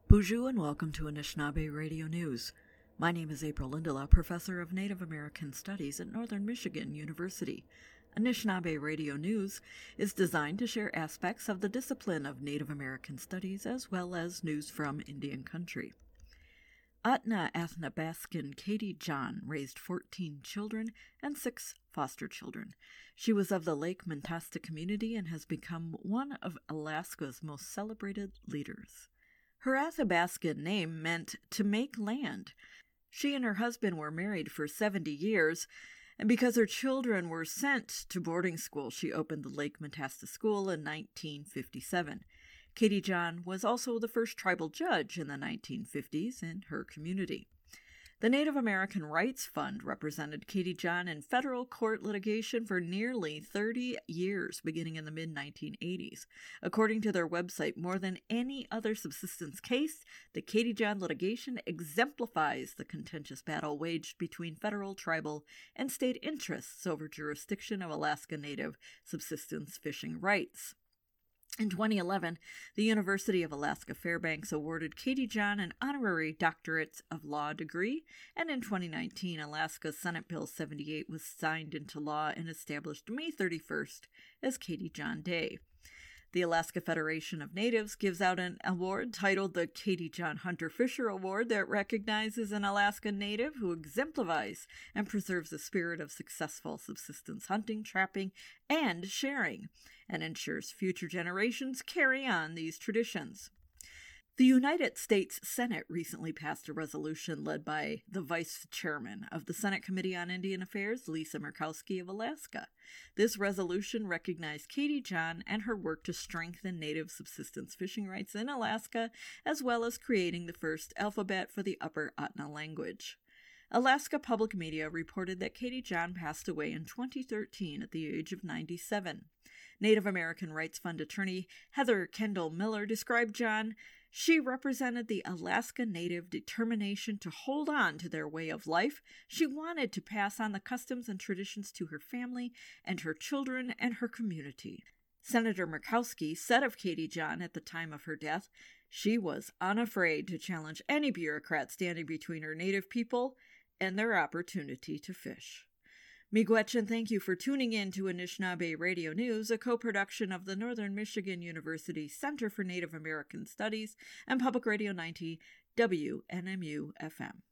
Bonjour and welcome to Anishinaabe Radio News. My name is April Lindela, Professor of Native American Studies at Northern Michigan University. Anishinaabe Radio News is designed to share aspects of the discipline of Native American Studies as well as news from Indian country. Atna Athabaskan Katie John raised 14 children and 6 foster children. She was of the Lake Mentasta community and has become one of Alaska's most celebrated leaders. Her Athabaskan name meant to make land. She and her husband were married for 70 years, and because her children were sent to boarding school, she opened the Lake Mentasta School in 1957. Katie John was also the first tribal judge in the 1950s in her community. The Native American Rights Fund represented Katie John in federal court litigation for nearly 30 years, beginning in the mid-1980s. According to their website, more than any other subsistence case, the Katie John litigation exemplifies the contentious battle waged between federal, tribal, and state interests over jurisdiction of Alaska Native subsistence fishing rights. In 2011, the University of Alaska Fairbanks awarded Katie John an honorary doctorate of law degree, and in 2019, Alaska's Senate Bill 78 was signed into law and established May 31st as Katie John Day. The Alaska Federation of Natives gives out an award titled the Katie John Hunter Fisher Award that recognizes an Alaska Native who exemplifies and preserves the spirit of successful subsistence hunting, trapping, and sharing, and ensures future generations carry on these traditions. The United States Senate recently passed a resolution led by the Vice Chairman of the Senate Committee on Indian Affairs, Lisa Murkowski of Alaska. This resolution recognized Katie John and her work to strengthen Native subsistence fishing rights in Alaska, as well as creating the first alphabet for the Upper Atna language. Alaska Public Media reported that Katie John passed away in 2013 at the age of 97. Native American Rights Fund attorney Heather Kendall Miller described John. She represented the Alaska Native determination to hold on to their way of life. She wanted to pass on the customs and traditions to her family and her children and her community. Senator Murkowski said of Katie John at the time of her death, she was unafraid to challenge any bureaucrat standing between her Native people and their opportunity to fish. Miigwech, and thank you for tuning in to Anishinaabe Radio News, a co-production of the Northern Michigan University Center for Native American Studies and Public Radio 90 WNMU-FM.